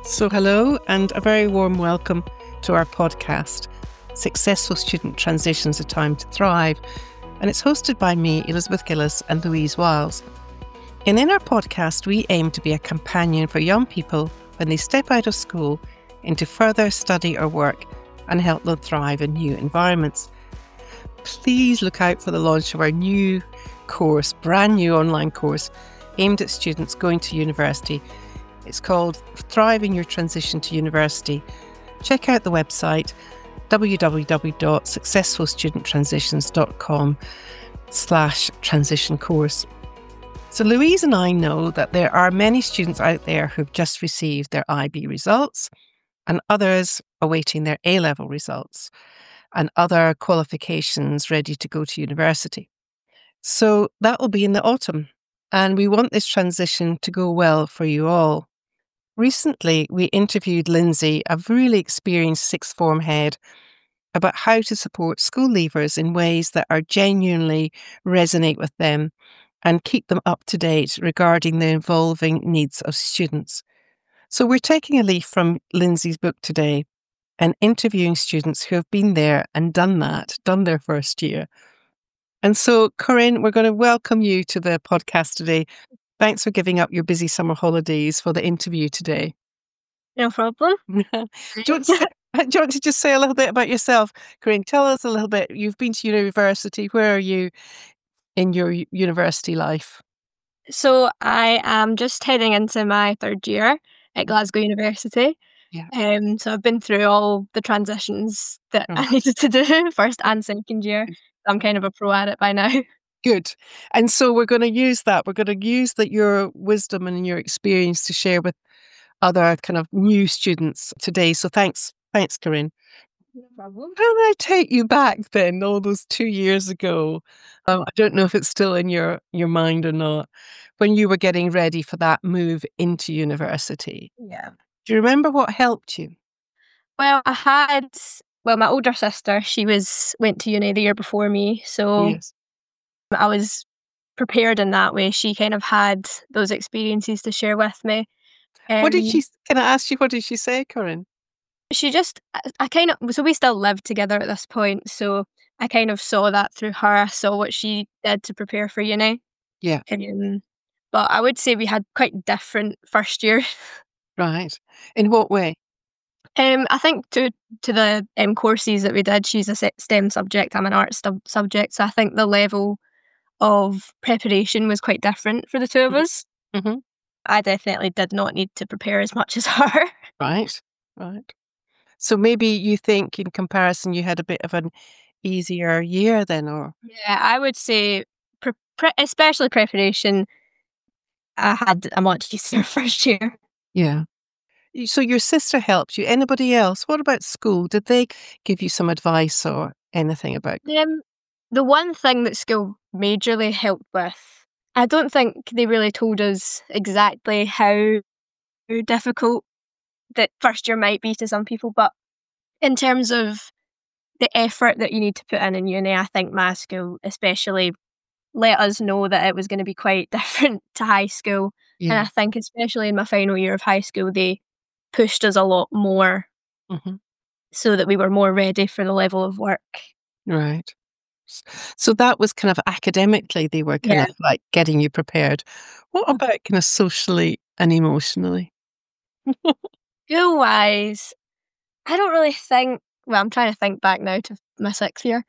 So hello and a very warm welcome to our podcast, Successful Student Transitions: A Time to Thrive. And it's hosted by me, Elizabeth Gillis, and Louise Wiles. And in our podcast, we aim to be a companion for young people when they step out of school into further study or work and help them thrive in new environments. Please look out for the launch of our new course, brand new online course aimed at students going to university. It's called Thriving Your Transition to University. Check out the website www.successfulstudenttransitions.com/transition course. So Louise and I know that there are many students out there who've just received their IB results and others awaiting their A-level results and other qualifications ready to go to university. So that will be in the autumn, and we want this transition to go well for you all. Recently, we interviewed Lindsay, a really experienced sixth form head, about how to support school leavers in ways that are genuinely resonate with them and keep them up to date regarding the evolving needs of students. So we're taking a leaf from Lindsay's book today and interviewing students who have been there and done their first year. And so, Corinne, we're going to welcome you to the podcast today. Thanks for giving up your busy summer holidays for the interview today. No problem. Do you want to just say a little bit about yourself, Corinne? Tell us a little bit. You've been to university. Where are you in your university life? So I am just heading into my third year at Glasgow University. Yeah. So I've been through all the transitions that I Right. needed to do, first and second year. I'm kind of a pro at it by now. Good. And so we're going to use that. We're going to use your wisdom and your experience to share with other kind of new students today. So thanks, Corinne. No problem. Can I take you back then, all those 2 years ago? I don't know if it's still in your mind or not, when you were getting ready for that move into university. Yeah. Do you remember what helped you? Well, my older sister, she went to uni the year before me, so Yes. I was prepared in that way. She kind of had those experiences to share with me. Can I ask you, what did she say, Corinne? She just, I kind of, so we still lived together at this point, so I kind of saw that through her. I saw what she did to prepare for uni. Yeah. But I would say we had quite different first year. Right. In what way? I think to the courses that we did, she's a STEM subject, I'm an arts subject, so I think the level of preparation was quite different for the two of us. Mm-hmm. I definitely did not need to prepare as much as her. Right. So maybe you think in comparison you had a bit of an easier year then, or? Yeah, I would say, especially preparation, I had a much easier first year. Yeah. So your sister helped you. Anybody else? What about school? Did they give you some advice or anything about? The one thing that school majorly helped with, I don't think they really told us exactly how difficult that first year might be to some people, but in terms of the effort that you need to put in uni, I think my school especially let us know that it was going to be quite different to high school. And I Yeah. think especially in my final year of high school, they pushed us a lot more Mm-hmm. so that we were more ready for the level of work. Right. So that was kind of academically, they were kind Yeah. of like getting you prepared. What about kind of socially and emotionally? School wise, I don't really think, well, I'm trying to think back now to my sixth year.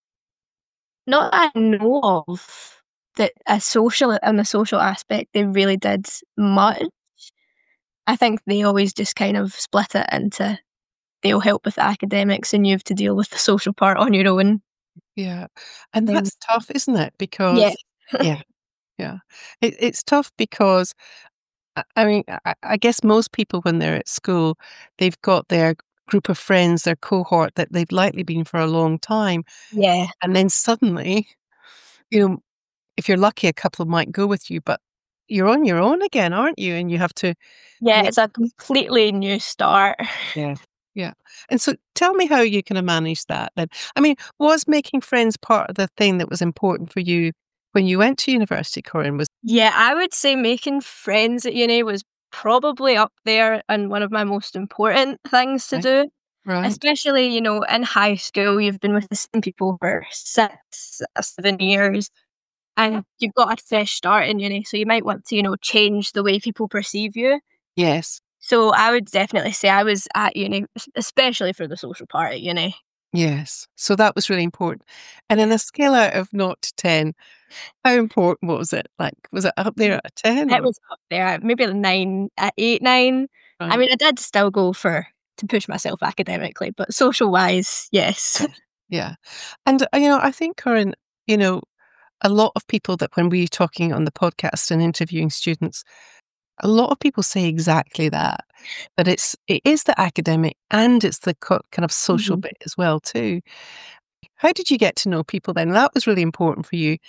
Not that I know of that on the social aspect, they really did much. I think they always just kind of split it into, they'll help with the academics and you have to deal with the social part on your own. Yeah. And Um, that's tough, isn't it? yeah. Because, yeah, yeah. It's tough because, I mean, I guess most people when they're at school, they've got their group of friends, their cohort that they've likely been for a long time. Yeah. And then suddenly, you know, if you're lucky, a couple might go with you, but you're on your own again, aren't you? And you have to Yeah, make. it's a completely new start. Yeah. Yeah. And so tell me how you kind of manage that then. I mean, was making friends part of the thing that was important for you when you went to university, Corinne? Was Yeah, I would say making friends at uni was probably up there and one of my most important things to Right. do. Right. Especially, in high school, you've been with the same people for 6, 7 years, and you've got a fresh start in uni, so you might want to, change the way people perceive you. Yes. So I would definitely say I was at uni, especially for the social part at uni. Yes. So that was really important. And in Yeah. a scale out of 0 to 10, how important was it? Like, was it up there at a 10 It or? was up there, maybe a 9, at 8, 9. I Right. mean, I did still go to push myself academically, but social-wise, yes. Yeah. And, I think, Corinne, you know, a lot of people that when we're talking on the podcast and interviewing students, a lot of people say exactly that, that it is the academic and it's the kind of social Mhm. bit as well too. How did you get to know people then? That was really important for you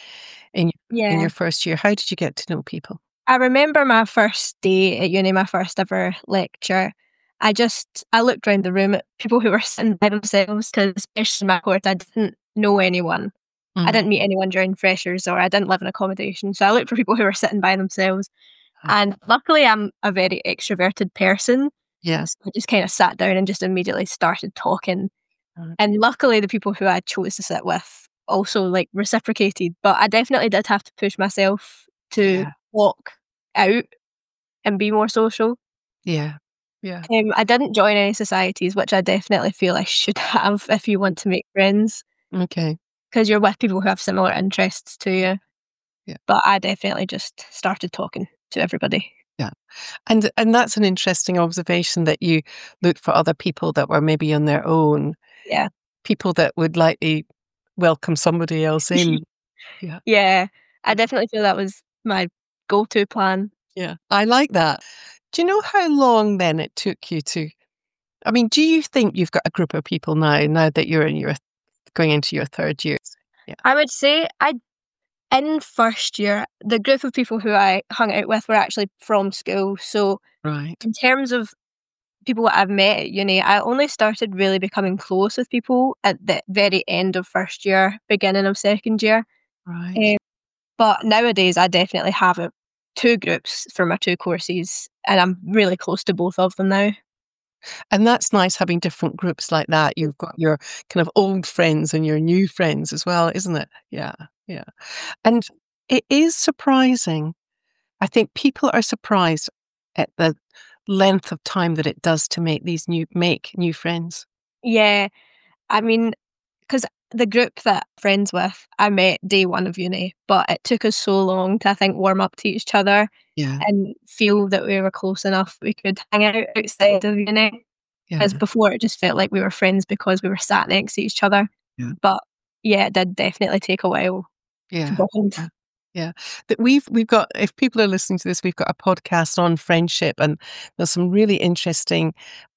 in Yeah. your first year. How did you get to know people? I remember my first day at uni, my first ever lecture. I looked around the room at people who were sitting by themselves because, especially in my course, I didn't know anyone. I Mm. didn't meet anyone during freshers, or I didn't live in accommodation. So I looked for people who were sitting by themselves. Ah, And luckily, I'm a very extroverted person. yeah. So I just kind of sat down and just immediately started talking. Uh, And luckily, the people who I chose to sit with also like reciprocated. But I definitely did have to push myself to Yeah. walk out and be more social. Yeah. Yeah. I didn't join any societies, which I definitely feel I should have if you want to make friends, Okay. because you're with people who have similar interests to you. Yeah. But I definitely just started talking to everybody. Yeah. And that's an interesting observation that you looked for other people that were maybe on their own, Yeah. people that would likely welcome somebody else in. Yeah. Yeah. I definitely feel that was my go-to plan. Yeah. I like that. Do you know how long then it took you to, I mean, do you think you've got a group of people now that you're in your going into your third year? Yeah. I would say in first year, the group of people who I hung out with were actually from school. So Right. in terms of people that I've met at uni, I only started really becoming close with people at the very end of first year, beginning of second year. Right. Um, but nowadays, I definitely have two groups for my two courses, and I'm really close to both of them now. And that's nice having different groups like that. You've got your kind of old friends and your new friends as well, isn't it? Yeah. Yeah. And it is surprising. I think people are surprised at the length of time that it does to make new friends. Yeah, I mean, because the group that I'm friends with, I met day one of uni, but it took us so long to, I think, warm up to each other Yeah. and feel that we were close enough we could hang out outside of uni. Yeah. Because before it just felt like we were friends because we were sat next to each other. Yeah. But yeah, it did definitely take a while to Yeah. bond. Yeah. Yeah. That we've got, if people are listening to this, we've got a podcast on friendship, and there's some really interesting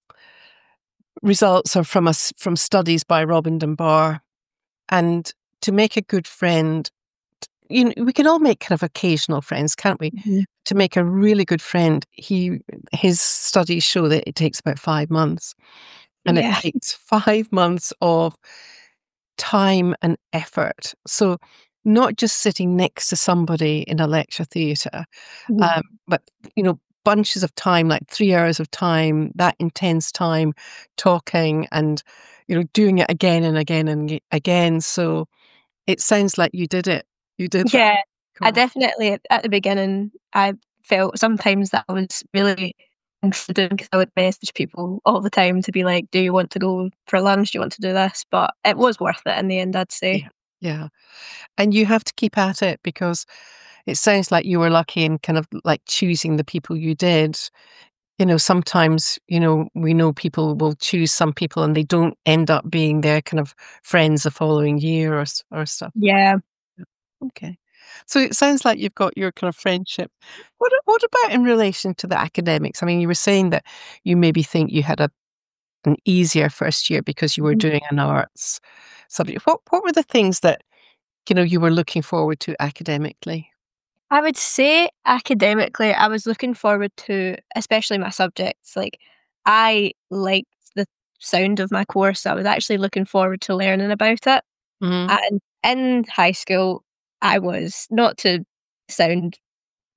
results are from studies by Robin Dunbar. And to make a good friend, we can all make kind of occasional friends, can't we? Mhm. To make a really good friend, his studies show that it takes about 5 months, and it Yeah. takes 5 months of time and effort. So not just sitting next to somebody in a lecture theatre, Mhm. but bunches of time, like 3 hours of time, that intense time, talking and doing it again and again and again. So it sounds like you did it. You did that. Yeah. I Cool. definitely at the beginning, I felt sometimes that I was really intruding because I would message people all the time to be like, "Do you want to go for lunch? Do you want to do this?" But it was worth it in the end, I'd say. Yeah. Yeah. And you have to keep at it because it sounds like you were lucky in kind of like choosing the people you did. Sometimes, we know people will choose some people and they don't end up being their kind of friends the following year or stuff. Yeah. Okay. So it sounds like you've got your kind of friendship. What about in relation to the academics? I mean, you were saying that you maybe think you had an easier first year because you were Mhm. doing an arts subject. What were the things that, you were looking forward to academically? I would say academically, I was looking forward to, especially my subjects. Like, I liked the sound of my course. So I was actually looking forward to learning about it. Mhm. And in high school, I was, not to sound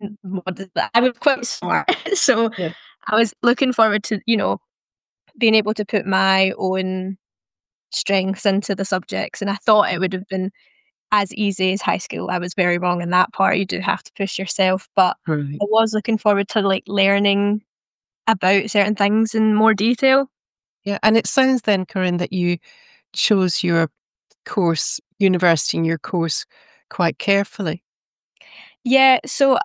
what is that? I was quite smart, so Yeah. I was looking forward to, being able to put my own strengths into the subjects, and I thought it would have been as easy as high school. I was very wrong in that part. You do have to push yourself, but Right. I was looking forward to, like, learning about certain things in more detail. Yeah. And it sounds then, Corinne, that you chose your university and your course quite carefully. Yeah, so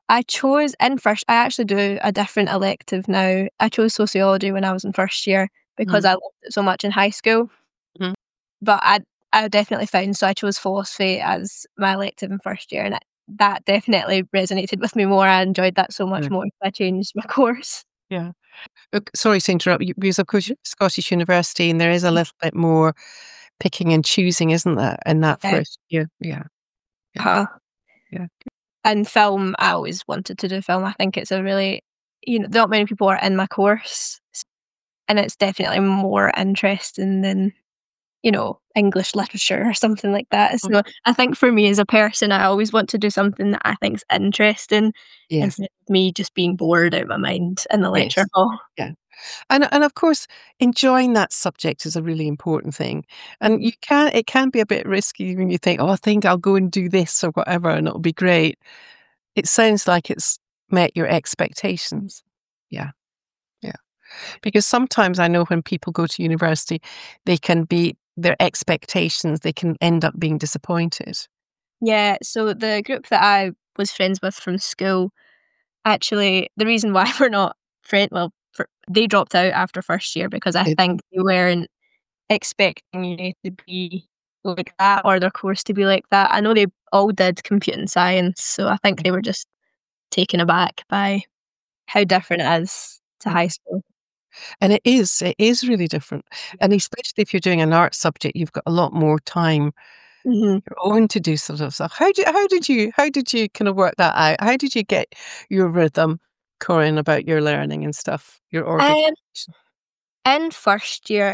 I actually do a different elective now. I chose sociology when I was in first year because Mhm. I loved it so much in high school, Mhm. but I definitely found so I chose philosophy as my elective in first year, and that definitely resonated with me more. I enjoyed that so much Yeah. more, so I changed my course. Yeah. Look, sorry to interrupt you, because of course you're at Scottish University and there is a little bit more picking and choosing, isn't there, in that Yeah. first year? Yeah. Yeah. Uh-huh. Yeah. And film, I always wanted to do film. I think it's a really not many people are in my course, and it's definitely more interesting than English literature or something like that. Oh, So I think for me as a person, I always want to do something that I think's interesting yeah. instead of me just being bored out of my mind in the lecture Yes. hall. Yeah. And of course, enjoying that subject is a really important thing. And Mhm. it can be a bit risky when you think, "Oh, I think I'll go and do this or whatever, and it'll be great." It sounds like it's met your expectations. Yeah, yeah. Because sometimes I know when people go to university, their expectations, they can end up being disappointed. Yeah, so the group that I was friends with from school, actually, the reason why we're not well, they dropped out after first year because I It think they weren't expecting you to be like that or their course to be like that. I know they all did computing science, so I think yeah, they were just taken aback by how different it is to yeah. high school. And it is really different. And especially if you're doing an art subject, you've got a lot more time Mhm. your own to do sort of stuff. How did you kind of work that out? How did you get your rhythm, Corinne, about your learning and stuff, your Um, organization? in first year,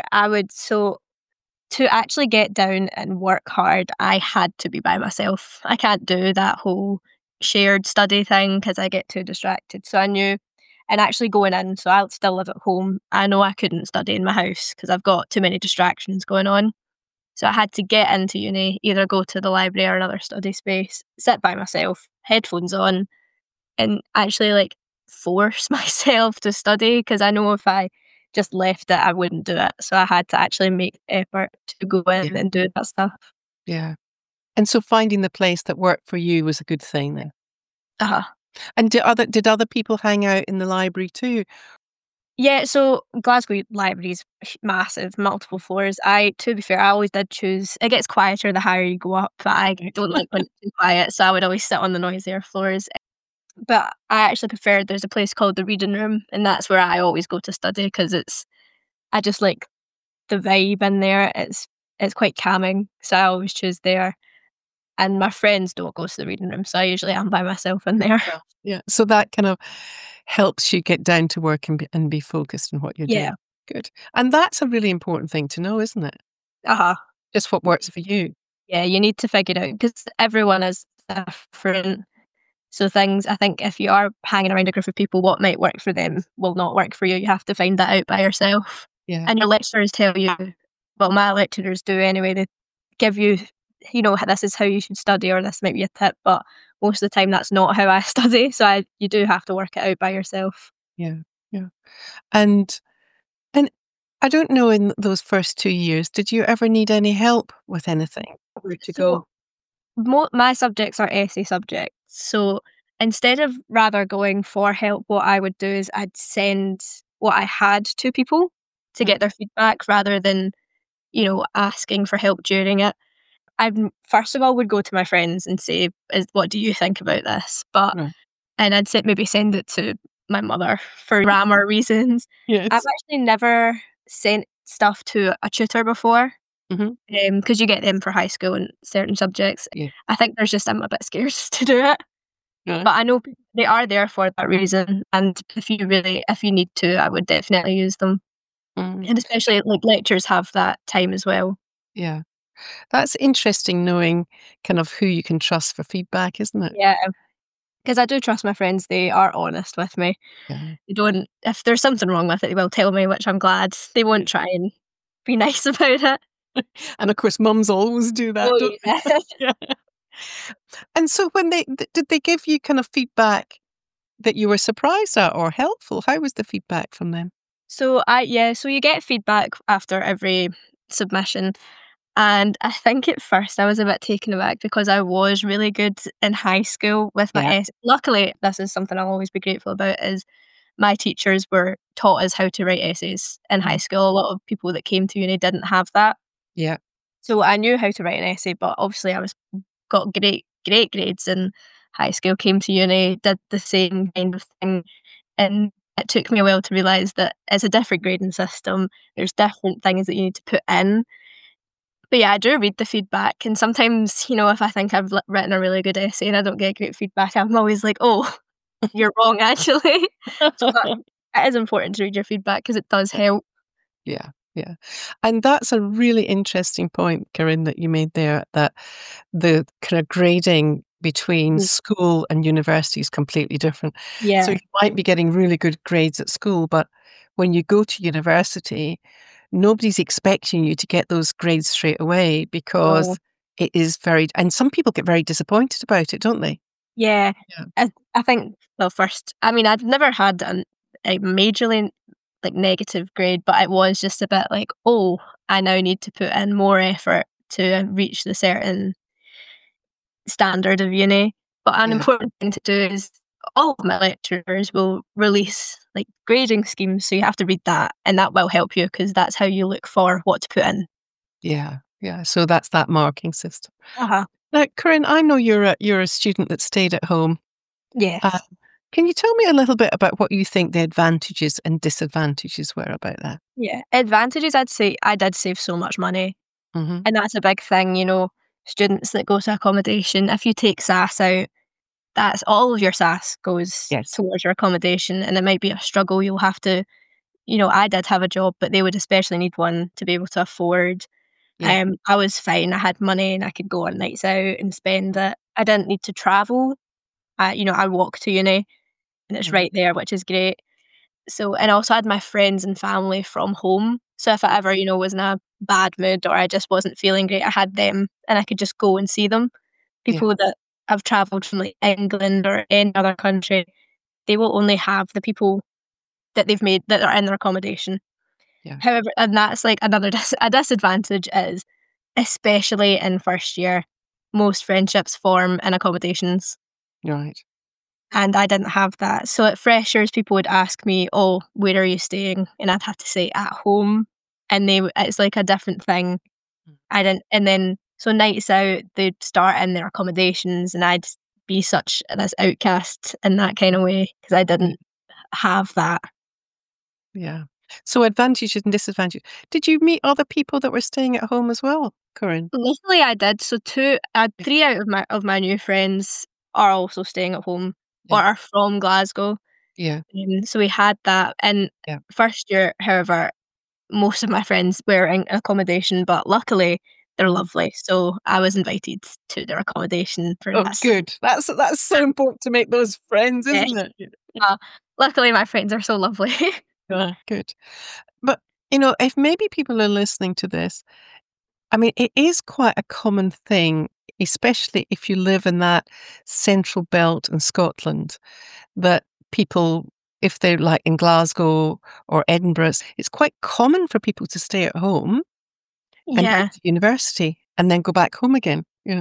to actually get down and work hard, I had to be by myself. I can't do that whole shared study thing because I get too distracted. So I knew, and actually going in, so I still live at home. I know I couldn't study in my house because I've got too many distractions going on. So I had to get into uni, either go to the library or another study space, sit by myself, headphones on, and actually, like, force myself to study because I know if I just left it, I wouldn't do it. So I had to actually make effort to go Yeah, in and do that stuff. yeah. And so finding the place that worked for you was a good thing then. Uh-huh. And did other people hang out in the library too? Yeah, so Glasgow Library's massive, multiple floors. To be fair, I always did choose it gets quieter the higher you go up, but I don't like when it's too quiet, so I would always sit on the noisier floors. But I actually preferred there's a place called the Reading Room, and that's where I always go to study because I just like the vibe in there. It's quite calming, so I always choose there. And my friends don't go to the Reading Room, so I usually am by myself in there. Yeah. Yeah. So that kind of helps you get down to work and be focused on what you're Yeah. doing. Good. And that's a really important thing to know, isn't it? Uh-huh. Just what works for you. Yeah, you need to figure it out because everyone is different. So things I think if you are hanging around a group of people, what might work for them will not work for you. You have to find that out by yourself. Yeah. And your lecturers tell you, well, my lecturers do anyway, they give you, this is how you should study or this might be a tip, but most of the time that's not how I study. So you do have to work it out by yourself. Yeah. Yeah. And and I don't know in those first 2 years, did you ever need any help with anything? Where to So go? my subjects are essay subjects. So instead of rather going for help, what I would do is I'd send what I had to people to Mm, get their feedback rather than, asking for help during it. I first of all would go to my friends and say, "What do you think about this?" right. And I'd send it to my mother for grammar reasons. I've Yes. actually never sent stuff to a tutor before. Mhm. Because you get them for high school and certain subjects. Yeah. I think there's just I'm a bit scared to do it, Right. but I know they are there for that reason, and if you need to, I would definitely use them, Mm, and especially, like, lectures have that time as well. yeah. That's interesting knowing kind of who you can trust for feedback, isn't it? Yeah. Because I do trust my friends, they are honest with me. Yeah. They don't if there's something wrong with it, they will tell me, which I'm glad. They won't try and be nice about it. And of course, mums always do that, Oh, don't they? yeah. Yeah. And so when did they give you kind of feedback that you were surprised at or helpful? How was the feedback from them? So you get feedback after every submission, and I think at first I was a bit taken aback because I was really good in high school with my Yeah. luckily, this is something I'll always be grateful about, is my teachers were taught us how to write essays in high Mm. school. A lot of people that came to uni didn't have that. Yeah. So I knew how to write an essay, but obviously I was got great grades in high school, came to uni, did the same kind of thing, and it took me a while to realise that it's a different grading system. There's different things that you need to put in. But yeah, I do read the feedback, and sometimes, if I think I've written a really good essay and I don't get great feedback, I'm always like, "Oh, you're wrong, actually." But it is important to read your feedback because it does help. Yeah, yeah. And that's a really interesting point, Corinne, that you made there, that the kind of grading between Mm. school and university is completely different. So Yeah. you might be getting really good grades at school, but when you go to university, nobody's expecting you to get those grades straight away Oh, because it is very, and some people get very disappointed about it, don't they? yeah. Yeah. I think, well, first, I mean, I'd never had a majorly, like, negative grade, but it was just a bit like, "Oh, I now need to put in more effort to reach the certain standard of uni." But an Yeah. important thing to do is all of my lecturers will release, like, grading schemes, so you have to read that, and that will help you because that's how you look for what to put in. Yeah. Yeah. So that's that marking system. Uh-huh. Now, Corinne, I know you're a student that stayed at home. Uh, Yes. can you tell me a little bit about what you think the advantages and disadvantages were about that? Yeah. Advantages, I'd say I did save so much money, Mhm. and that's a big thing, students that go to accommodation, if you take SAS out, that's all of your SAS goes Yes. towards your accommodation, and it might be a struggle. You'll have to I did have a job, but they would especially need one to be able to afford. Yeah. I was fine. I had money and I could go on nights out and spend it. I didn't need to travel. I walk to uni and it's Mhm. right there, which is great. So, and I also had my friends and family from home. So if I ever, was in a bad mood or I just wasn't feeling great, I had them and I could just go and see them. Yeah. People that have travelled from like England or any other country, they will only have the people that they've made that are in their accommodation. Yeah. However, and that's like another a disadvantage is, especially in first year, most friendships form in accommodations, Right. and I didn't have that. So at freshers, people would ask me, "Oh, where are you staying?" And I'd have to say, "At home," and it's like a different thing. Mm. I didn't and then so nights out, they'd start in their accommodations, and I'd be such this outcast in that kind of way because I Yeah. didn't have that. Yeah. So advantages and disadvantages. Did you meet other people that were staying at home as well, Corinne? Luckily, I did. So 3 out of my new friends are also staying at home or Yeah. are from Glasgow. Yeah. So we had that. And Yeah. first year, however, most of my friends were in accommodation, but luckily they're Mhm. lovely. So I was invited to their accommodation for Oh, that. good. That's so important to make those friends, Yeah. isn't it? Yeah. Uh, luckily, my friends are so lovely. Yeah. Good. But, if maybe people are listening to this, I mean, it is quite a common thing, especially if you live in that central belt in Scotland, that people, if they're like in Glasgow or Edinburgh, it's quite common for people to stay at home and go Yeah. to university and then go back home again,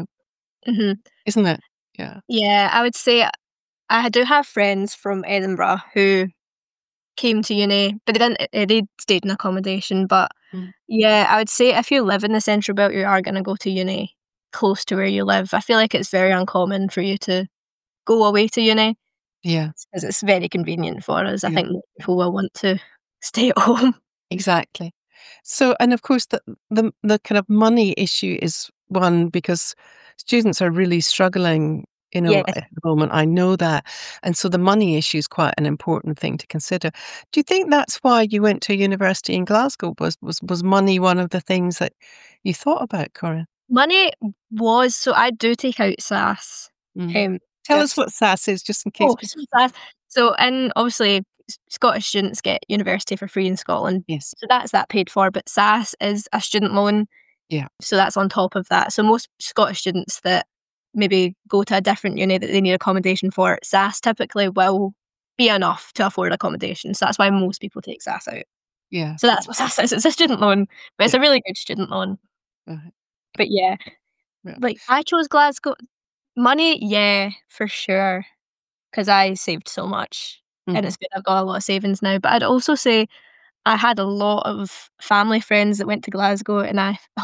Hmm. isn't it? Yeah. Yeah, I would say I do have friends from Edinburgh who came to uni, but they stayed in accommodation, but Mm. yeah, I would say if you live in the central belt, you are gonna go to uni close to where you live. I feel like it's very uncommon for you to go away to uni Yeah. because it's very convenient for us. I Yeah. think more Yeah. people will want to stay at home. Exactly. So, and of course, the kind of money issue is one because students are really struggling, Yes. at the moment. I know that, and so the money issue is quite an important thing to consider. Do you think that's why you went to university in Glasgow? Was money one of the things that you thought about, Corinne? Money was so I do take out SAS, Mm. Tell us what SAS is, just in case Oh, people. so in obviously Scottish students get university for free in Scotland, Yes. so that's that paid for. But SAS is a student loan, Yeah. so that's on top of that. So most Scottish students that maybe go to a different uni that they need accommodation for, SAS typically will be enough to afford accommodation. So that's why most people take SAS out. Yeah. So that's what SAS is. It's a student loan, but it's Yeah. a really good student loan. Right. But yeah, Yeah. like I chose Glasgow. Money, yeah, for sure, because I saved so much, and Mhm. it's good I've got a lot of savings now. But I'd also say I had a lot of family friends that went to Glasgow, and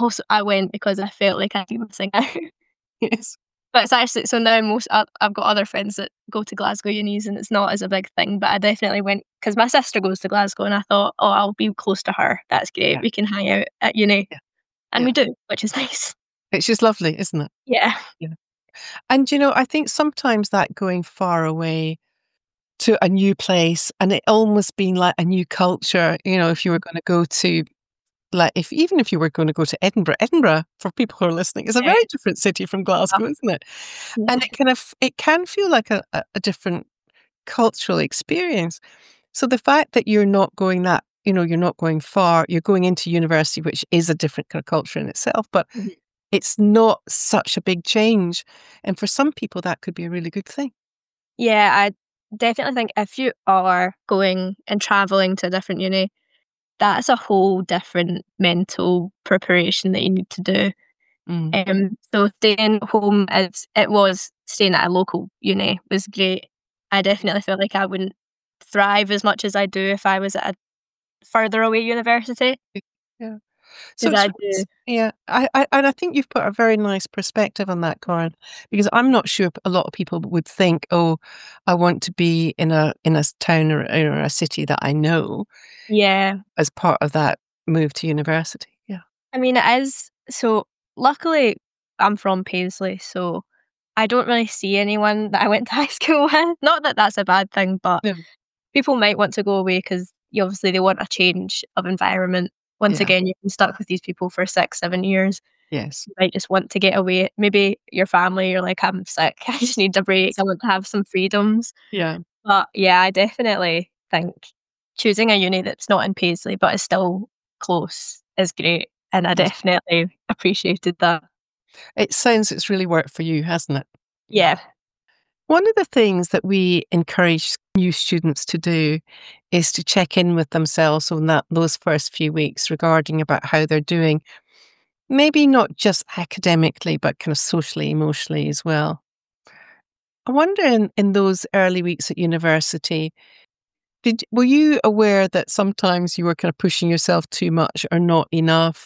I went because I felt like I'd be missing out. Yes. But it's actually so now I've got other friends that go to Glasgow unis, and it's not as a big thing. But I definitely went because my sister goes to Glasgow, and I thought, oh, I'll be close to her. That's great. Yeah. We can hang out at uni, Yeah. and Yeah. we do, which is nice. It's just lovely, isn't it? Yeah. Yeah. And, I think sometimes that going far away to a new place and it almost being like a new culture, if you were gonna go to like, if you were gonna go to Edinburgh, for people who are listening, is a Yeah. very different city from Glasgow, isn't it? And Yeah. it can feel like a different cultural experience. So the fact that you're not going you're not going far, you're going into university, which is a different kind of culture in itself, but Mhm. it's not such a big change. And for some people, that could be a really good thing. Yeah, I definitely think if you are going and traveling to a different uni, that's a whole different mental preparation that you need to do. Mm. So staying home as it was staying at a local uni was great. I definitely felt like I wouldn't thrive as much as I do if I was at a further away university. Yeah. So Because it's I do. yeah, I think you've put a very nice perspective on that, Corin, because I'm not sure a lot of people would think, "Oh, I want to be in a town or a city that I know Yeah. as part of that move to university." Yeah. I mean, it is. So luckily, I'm from Paisley, so I don't really see anyone that I went to high school with. Not that that's a bad thing, but Yeah. people might want to go away because obviously they want a change of environment. Once Yeah. again, you've been stuck with these people for 6, 7 years. Yes. You might just want to get away. Maybe your family, you're like, I'm sick. I just need a break. I want to have some freedoms. Yeah. But yeah, I definitely think choosing a uni that's not in Paisley but is still close is great. And I Yes. definitely appreciated that. It sounds it's really worked for you, hasn't it? Yeah. Yeah. One of the things that we encourage new students to do is to check in with themselves on those first few weeks regarding about how they're doing. Maybe not just academically, but kind of socially, emotionally as well. I wonder in those early weeks at university, were you aware that sometimes you were kind of pushing yourself too much or not enough,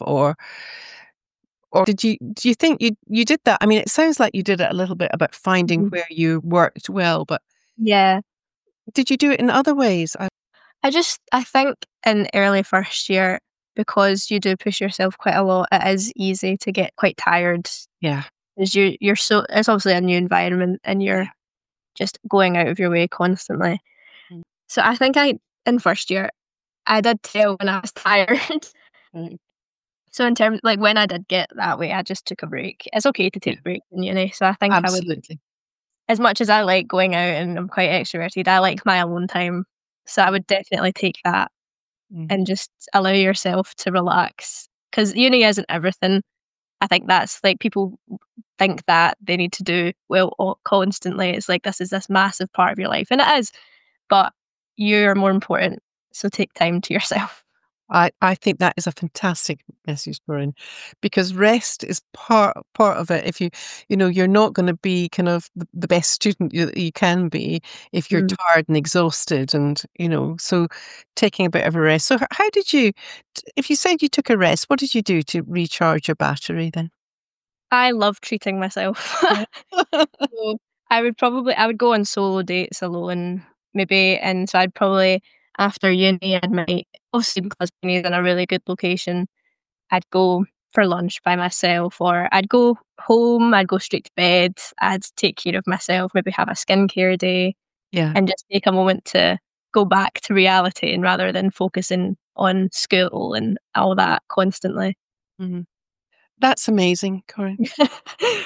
or do you think you did that? I mean, it sounds like you did it a little bit about finding Mhm. where you worked well, but Yeah. did you do it in other ways? I think in early first year, because you do push yourself quite a lot, it is easy to get quite tired Yeah, because you're so it's obviously a new environment and yeah. you're just going out of your way constantly. Mm, So I think in first year I did tell when I was tired. right. So in terms like when I did get that way, I just took a break. It's okay to Yeah, take breaks in uni. So I think I would, absolutely. as much as I like going out and I'm quite extroverted, I like my alone time. So I would definitely take that Mhm. and just allow yourself to relax. Because uni isn't everything. I think that's like people think that they need to do well constantly. It's like this is this massive part of your life, and it is, but you're more important. So take time to yourself. I think that is a fantastic message, Corinne, because rest is part of it. If you're not going to be kind of the best student you can be if you're Mm. tired and exhausted, and so taking a bit of a rest. So how did you? If you said you took a rest, what did you do to recharge your battery then? I love treating myself. Yeah. So I would go on solo dates alone, maybe, and so I'd probably after uni I might obviously because uni is in a really good location, I'd go for lunch by myself or I'd go home, I'd go straight to bed, I'd take care of myself, maybe have a skincare day Yeah. and just take a moment to go back to reality and rather than focusing on school and all that constantly. Mhm. That's amazing, Corinne.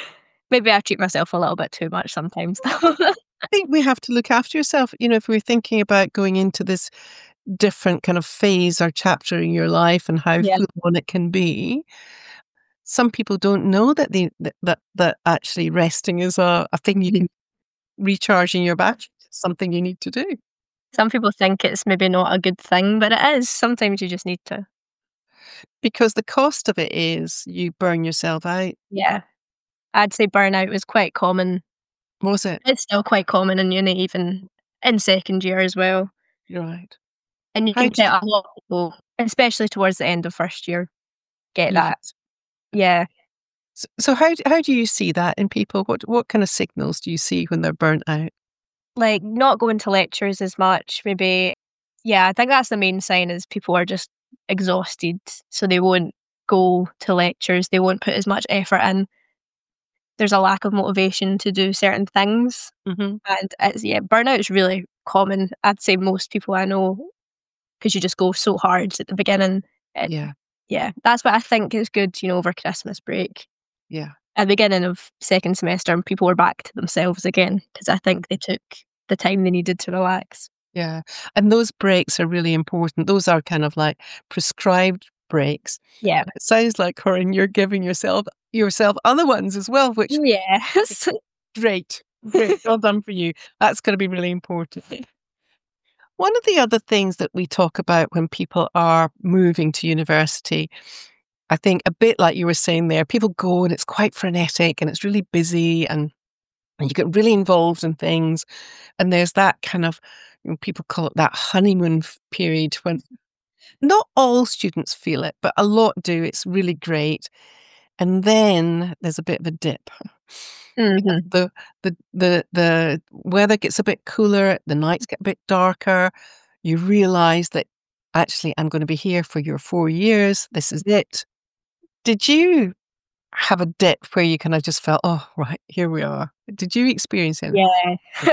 Maybe I treat myself a little bit too much sometimes, though. I think we have to look after yourself. If we're thinking about going into this different kind of phase or chapter in your life and how Yeah. full on it can be, some people don't know that that actually resting is a thing you can recharging your batteries. It's something you need to do Some people think it's maybe not a good thing, but it is. Sometimes you just need to. because the cost of it is you burn yourself out. Yeah. I'd say burnout was quite common. Was it? It's still quite common in uni, even in second year as well. You're right. And you How can do get a lot of people, especially towards the end of first year, get that. yes. Yeah. So how do you see that in people? What kind of signals do you see when they're burnt out? Like not going to lectures as much, maybe. Yeah, I think that's the main sign is people are just exhausted. So they won't go to lectures, they won't put as much effort in. There's a lack of motivation to do certain things. Mhm. And it's, yeah, burnout is really common. I'd say most people I know, because you just go so hard at the beginning. It, Yeah. yeah, that's what I think is good, over Christmas break. Yeah. At the beginning of second semester, and people were back to themselves again because I think they took the time they needed to relax. Yeah. And those breaks are really important. Those are kind of like prescribed breaks. Yeah. It sounds like, Corinne, you're giving yourself other ones as well, which Yes. great. Great. Well done for you. That's gonna be really important. One of the other things that we talk about when people are moving to university, I think a bit like you were saying there, people go and it's quite frenetic and it's really busy and you get really involved in things. And there's that kind of, people call it that honeymoon period when not all students feel it, but a lot do. It's really great. And then there's a bit of a dip. Mhm. The weather gets a bit cooler, the nights get a bit darker. You realize that actually I'm going to be here for your 4 years. This is it. Did you have a dip where you kind of just felt, oh, right, here we are? Did you experience anything? Yeah.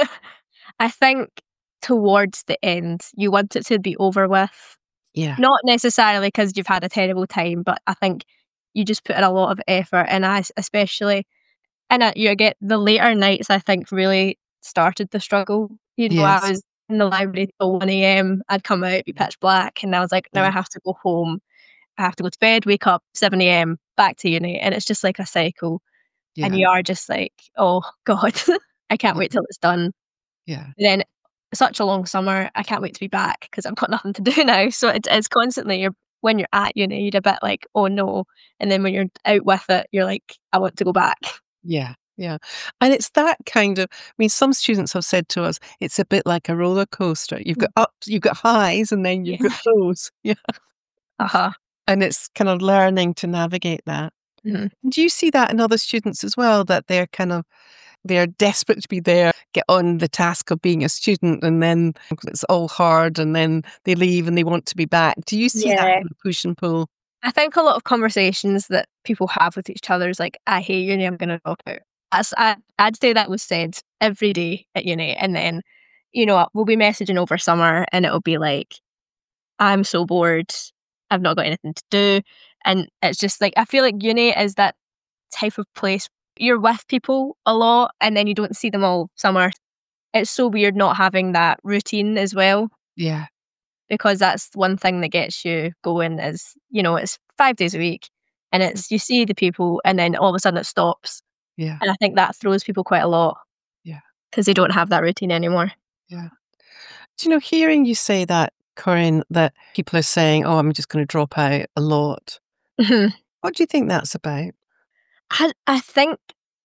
I think towards the end, you want it to be over with. Yeah. Not necessarily because 'cause you've had a terrible time, but I think you just put in a lot of effort, and I especially and, you get the later nights, I think, really started the struggle. I Yes. was in the library till 1 a.m. I'd come out, it'd be pitch black, and I was like, "Now I Yeah. have to go home. I have to go to bed, wake up 7 a.m., back to uni," and it's just like a cycle, and Yeah. you are just like, "Oh god, I can't Yeah. wait till it's done." Yeah. Then such a long summer, I can't wait to be back because 'cause I've got nothing to do now, so it's constantly when you're at uni, you're a bit like, "Oh, no," and then when you're out with it, you're like, "I want to go back." Yeah. Yeah. And it's that kind of, I mean, some students have said to us, it's a bit like a roller coaster. You've got ups, you've got highs, and then you've Yeah. got lows. Yeah. Uh-huh. And it's kind of learning to navigate that. Mhm. Do you see that in other students as well, that they're desperate to be there, get on the task of being a student, and then it's all hard, and then they leave and they want to be back? Do you see that Yeah. kind of push and pull? I think a lot of conversations that people have with each other is like, "I hate uni, I'm gonna drop out." I'd say that was said every day at uni, and then, we'll be messaging over summer, and it'll be like, "I'm so bored, I've not got anything to do," and it's just like I feel like uni is that type of place you're with people a lot, and then you don't see them all summer. It's so weird not having that routine as well, Yeah. because that's one thing that gets you going is, it's 5 days a week, and it's you see the people, and then all of a sudden it stops, Yeah. and I think that throws people quite a lot Yeah. because they don't have that routine anymore. Yeah. Do you know, hearing you say that, Corinne, that people are saying, "Oh, I'm just gonna drop out a lot." Mhm. What do you think that's about? I think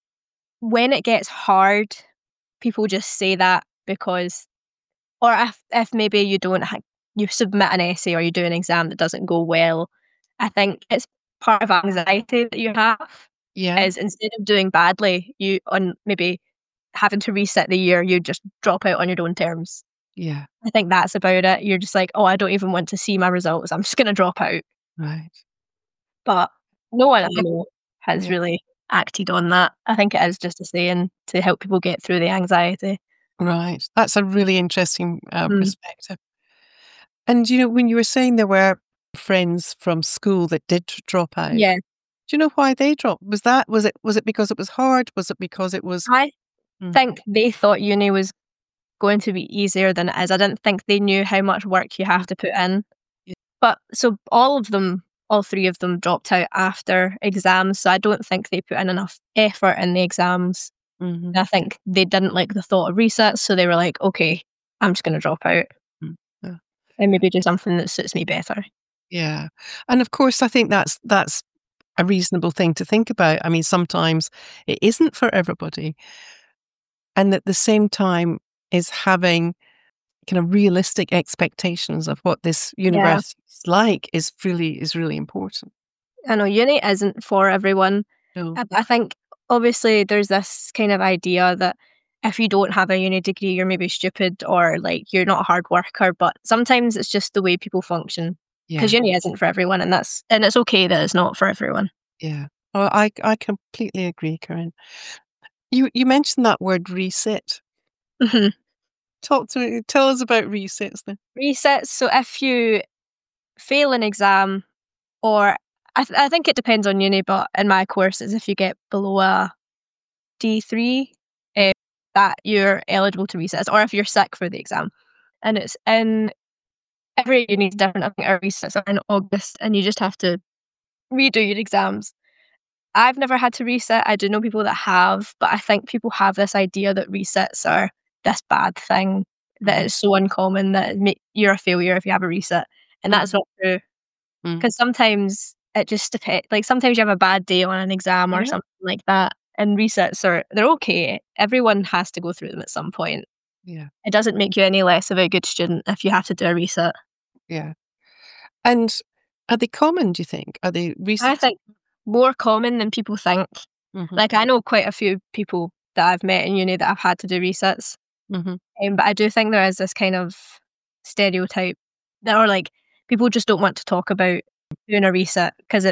when it gets hard, people just say that because or if maybe you submit an essay or you do an exam that doesn't go well, I think it's part of anxiety that you have Yeah? is instead of doing badly, you on maybe having to reset the year, you just drop out on your own terms. Yeah. I think that's about it. You're just like, "Oh, I don't even want to see my results. I'm just gonna drop out." Right. But no one I Yeah. know has Yeah. really acted on that. I think it is just a saying to help people get through the anxiety. Right. That's a really interesting, Mm. perspective. And, when you were saying there were friends from school that did drop out, Yeah. Do you know why they dropped? Was it because it was hard? Was it because it was I mm, think they thought uni was going to be easier than it is. I didn't think they knew how much work you mm, have to put in. yeah. But so all three of them dropped out after exams. So I don't think they put in enough effort in the exams. Mhm. And I think they didn't like the thought of resets. So they were like, okay, I'm just going to drop out Mm. Yeah. and maybe do something that suits me better. Yeah. And of course, I think that's a reasonable thing to think about. I mean, sometimes it isn't for everybody. And at the same time is having kind of realistic expectations of what this Yeah. university is like is really important. I know uni isn't for everyone. No. I think obviously there's this kind of idea that if you don't have a uni degree, you're maybe stupid or like you're not a hard worker. But sometimes it's just the way people function because Yeah. uni isn't for everyone, and it's okay that it's not for everyone. Yeah. Oh, I completely agree, Karen. You mentioned that word reset. Mhm. Tell us about resets then. Resets. So if you fail an exam, or I think it depends on uni, but in my courses, if you get below a D3, Mm. that you're eligible to resets, or if you're sick for the exam. And it's in every uni's different. I think our resets are in August, and you just have to redo your exams. I've never had to reset. I do know people that have, but I think people have this idea that resets are this bad thing, that Mhm. it's so uncommon that you're a failure if you have a reset, and that's Mhm. not true. Mm. Because sometimes it just depends. Like sometimes you have a bad day on an exam or Yeah. something like that, and resets they're okay. Everyone has to go through them at some point. Yeah. It doesn't make you any less of a good student if you have to do a reset. Yeah. And are they common, do you think? Are they I resets? think more common than people think. Mhm. Like I know quite a few people that I've met in uni that have had to do resets, Mhm. but I do think there is this kind of stereotype that, or like people just don't want to talk about doing a reset because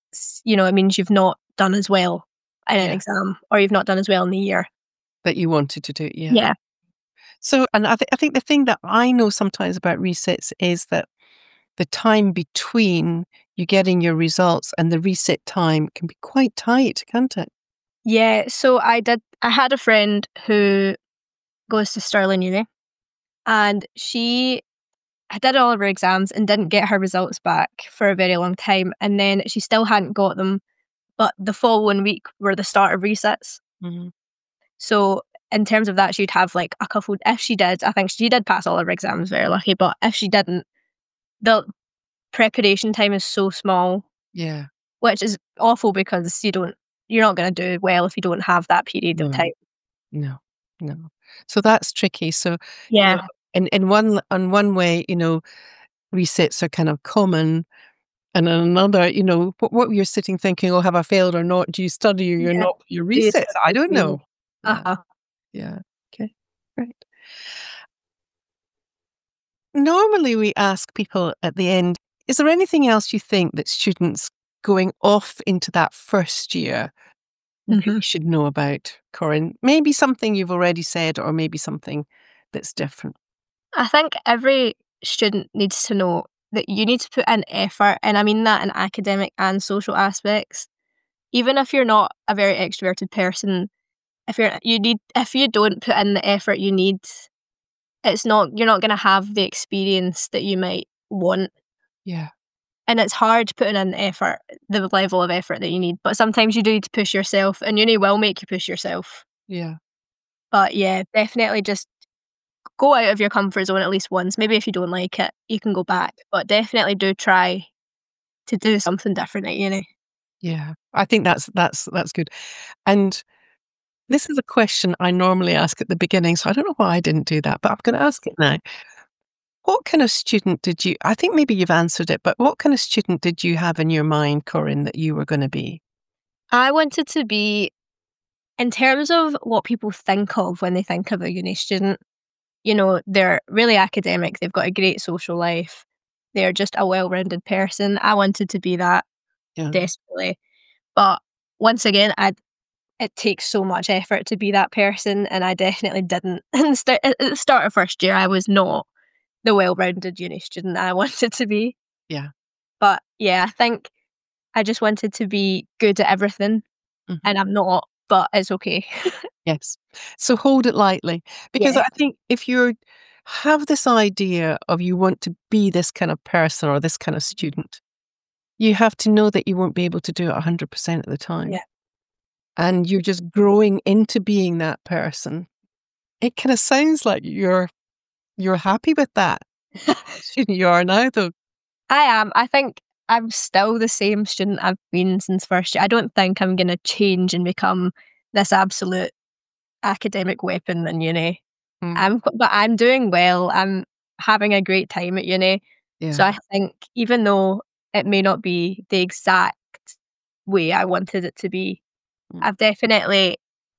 it means you've not done as well in an Yeah. exam or you've not done as well in the year. That you wanted to do, yeah. Yeah. So, and I think the thing that I know sometimes about resets is that the time between you getting your results and the reset time can be quite tight, can't it? Yeah. So I had a friend who goes to Stirling Uni, and she did all of her exams and didn't get her results back for a very long time. And then she still hadn't got them, but the following week were the start of resets. Mhm. So in terms of that, she'd have like a couple. If she did, I think she did pass all her exams, very lucky. But if she didn't, the preparation time is so small, Yeah. which is awful because you're not going to do well if you don't have that period of No. time. No. No. So that's tricky. So, you know, Yeah, in one way, resets are kind of common. And in another, what you're sitting thinking, "Oh, have I failed or not? Do you study or you're yeah. not for your Do you resets?" I study? don't Do you? know. Yeah, Uh-huh. yeah. Okay, right. Normally, we ask people at the end, is there anything else you think that students going off into that first year really Mhm. should know about, Corinne? Maybe something you've already said or maybe something that's different. I think every student needs to know that you need to put in effort, and I mean that in academic and social aspects. Even if you're not a very extroverted person, if you don't put in the effort you need, you're not gonna have the experience that you might want. Yeah, And it's hard putting in the level of effort that you need. But sometimes you do need to push yourself, and uni will make you push yourself. yeah, But yeah, definitely just go out of your comfort zone at least once. Maybe if you don't like it, you can go back. But definitely do try to do something different at uni. yeah. I think that's good. And this is a question I normally ask at the beginning, so I don't know why I didn't do that, but I'm gonna ask it now. What kind of student did you I think maybe you've answered it, but what kind of student did you have in your mind, Corinne, that you were gonna be? I wanted to be, in terms of what people think of when they think of a uni student, they're really academic, they've got a great social life, they're just a well rounded person. I wanted to be that Yeah. desperately. But once again, it takes so much effort to be that person, and I definitely didn't. At the start of first year, I was not the well rounded uni student I wanted to be. Yeah. But yeah, I think I just wanted to be good at everything, Mhm. and I'm not, but it's okay. Yes. So hold it lightly, because Yeah. I think if you have this idea of you want to be this kind of person or this kind of student, you have to know that you won't be able to do it 100% of the time. Yeah. And you're just growing into being that person. It kind of sounds like you're happy with that. Student you are now, though. I am. I think I'm still the same student I've been since first year. I don't think I'm gonna change and become this absolute academic weapon in uni. Mm, But I'm doing well. I'm having a great time at uni. So yeah. I think even though it may not be the exact way I wanted it to be, Mm, I've definitely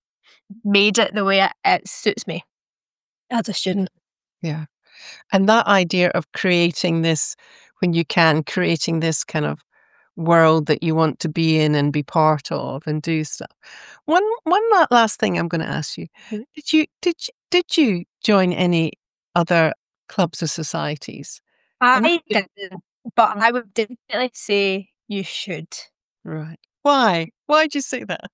made it the way it suits me as a student. yeah. And that idea of creating this, when you can, creating this kind of world that you want to be in and be part of and do stuff. One last thing I'm gonna ask you. Mhm. Did you join any other clubs or societies? And if I you didn't, but I would definitely say you should. right. Why? Why'd you say that?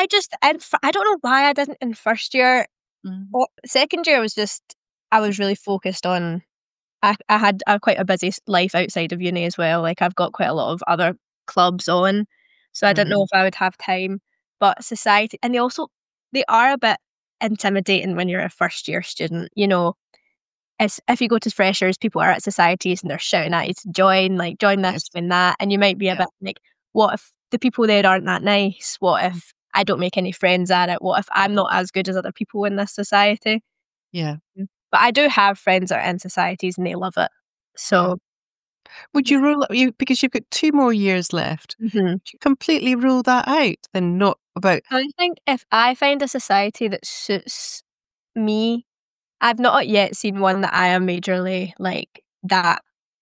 I don't know why I didn't in first year. Mm, Or second year was just I was really focused on I had a quite a busy life outside of uni as well, like, I've got quite a lot of other clubs on, so I didn't know right. if I would have time, but society and they are a bit intimidating when you're a first year student, you know? It's if you go to freshers, people are at societies and they're shouting at you to join, like, "Join this, Yes. join that," and you might be a Yeah. bit like, "What if the people there aren't that nice? What Mm, if I don't make any friends at it? What if I'm not as good as other people in this society?" yeah. But I do have friends that are in societies and they love it. Yeah. So, Would you rule you because you've got 2 more years left, mhm. would you completely rule that out then not about I think if I find a society that suits me, I've not yet seen one that I am majorly like that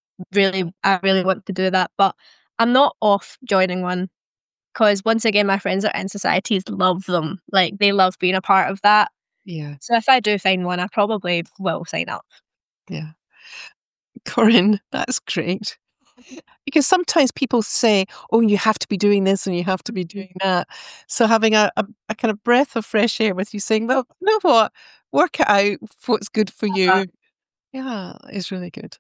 I really want to do that, but I'm not off joining one because once again, my friends that are in societies love them. Like they love being a part of that. yeah, So if I do find one, I probably will sign up. yeah. Corinne, that's great. Because sometimes people say, "Oh, you have to be doing this and you have to be doing that." So having a kind of breath of fresh air with you saying, "Well, you know what? Work it out for what's good for Uh, you." Yeah, is really good.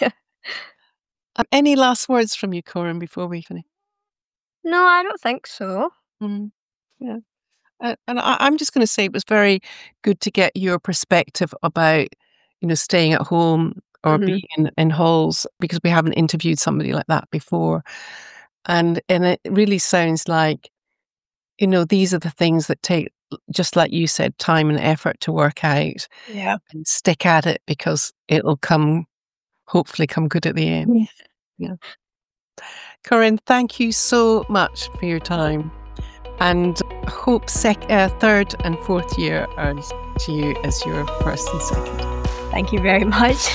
Any last words from you, Corinne, before we finish? no, I don't think so. Mm, yeah. And I'm just gonna say it was very good to get your perspective about, staying at home or Mhm. being in halls because we haven't interviewed somebody like that before. And it really sounds like, these are the things that take, just like you said, time and effort to work out Yeah. and stick at it because it'll hopefully come good at the end. Yeah. Yeah. Corinne, thank you so much for your time. And hope third and fourth year are to you as your first and second. Thank you very much.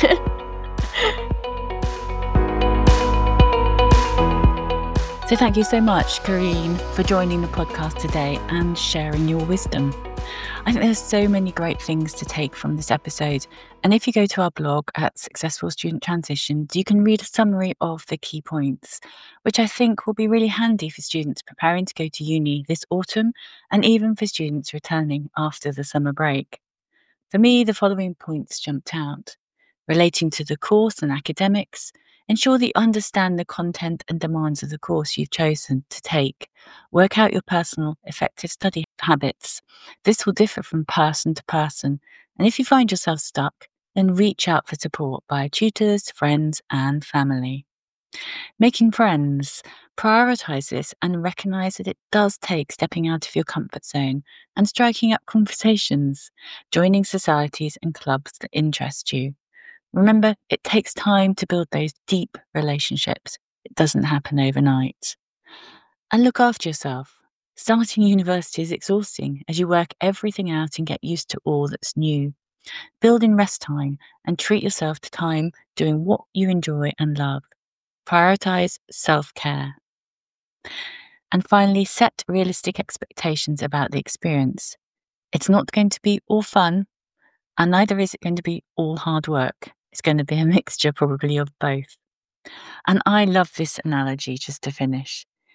So thank you so much, Corinne, for joining the podcast today and sharing your wisdom. I think there's so many great things to take from this episode. And if you go to our blog at Successful Student Transitions, you can read a summary of the key points, which I think will be really handy for students preparing to go to uni this autumn and even for students returning after the summer break. For me, the following points jumped out. Relating to the course and academics, ensure that you understand the content and demands of the course you've chosen to take. Work out your personal effective study habits. This will differ from person to person, and if you find yourself stuck, then reach out for support by tutors, friends, and family. Making friends. Prioritize this and recognize that it does take stepping out of your comfort zone and striking up conversations, joining societies and clubs that interest you. Remember, it takes time to build those deep relationships. It doesn't happen overnight. And look after yourself. Starting university is exhausting as you work everything out and get used to all that's new. Build in rest time and treat yourself to time doing what you enjoy and love. Prioritize self-care. And finally, set realistic expectations about the experience. It's not going to be all fun, and neither is it going to be all hard work. It's going to be a mixture, probably, of both. And I love this analogy just to finish.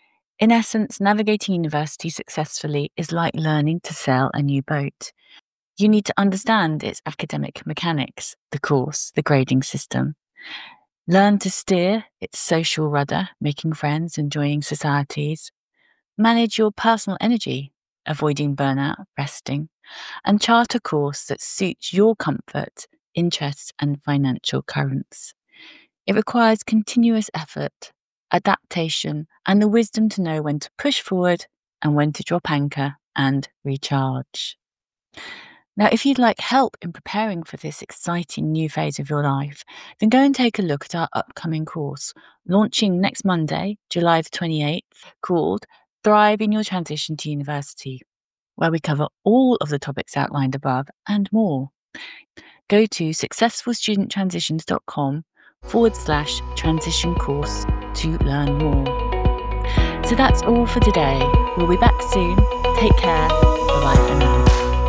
In essence, navigating university successfully is like learning to sail a new boat. You need to understand its academic mechanics, the course, the grading system. Learn to steer its social rudder, making friends, enjoying societies. Manage your personal energy, avoiding burnout, resting, and chart a course that suits your comfort, interests, and financial currents. It requires continuous effort, adaptation, and the wisdom to know when to push forward and when to drop anchor and recharge. Now, if you'd like help in preparing for this exciting new phase of your life, then go and take a look at our upcoming course, launching next Monday, July the 28th, called Thrive in Your Transition to University, where we cover all of the topics outlined above and more. Go to successfulstudenttransitions.com/transition course to learn more. So that's all for today. We'll be back soon. Take care. Bye-bye for now.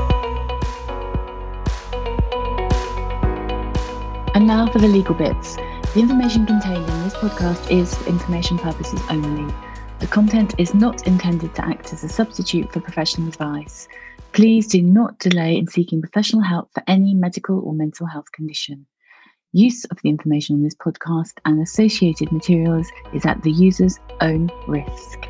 And now for the legal bits. The information contained in this podcast is for information purposes only. The content is not intended to act as a substitute for professional advice. Please do not delay in seeking professional help for any medical or mental health condition. Use of the information on this podcast and associated materials is at the user's own risk.